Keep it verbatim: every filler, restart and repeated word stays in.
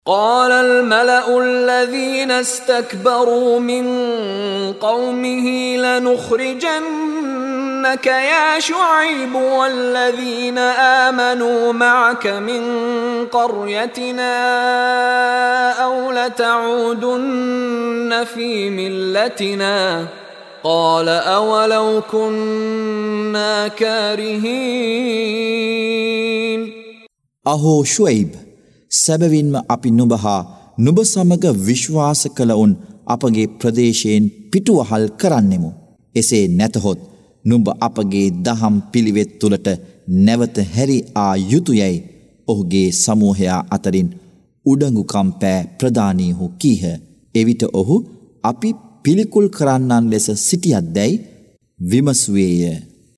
قال الملأ الذين استكبروا من قومه لنخرجنك يا شعيب والذين آمنوا معك من قريتنا أو لتعودن في ملتنا قال أولو كنا كارهين. أهو شعيب සැබවින්ම අපි නුඹ හා නුඹ සමග විශ්වාස කළ උන් අපගේ ප්‍රදේශයෙන් පිටුවහල් කරන්නෙමු. එසේ නැතහොත් නුඹ අපගේ දහම් පිළිවෙත් තුළට නැවත හැරි ආ යුතුයයි ඔහුගේ සමූහයා අතරින් උඩඟුකම් පෑ ප්‍රධානීහු කීහ. එවිට ඔහු අපි පිළිකුල් කරන්නන් ලෙස සිටියද්දැයි විමසුවේය.